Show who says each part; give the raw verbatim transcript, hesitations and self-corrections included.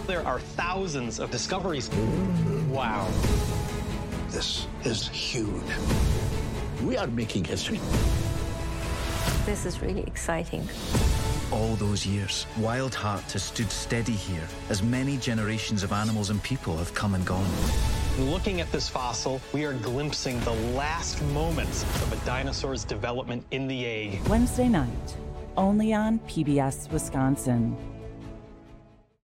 Speaker 1: There are thousands of discoveries. Wow.
Speaker 2: This is huge. We are making history.
Speaker 3: This is really exciting.
Speaker 4: All those years, Wild Heart has stood steady here as many generations of animals and people have come and gone.
Speaker 1: Looking at this fossil, we are glimpsing the last moments of a dinosaur's development in the egg.
Speaker 5: Wednesday night, only on P B S Wisconsin.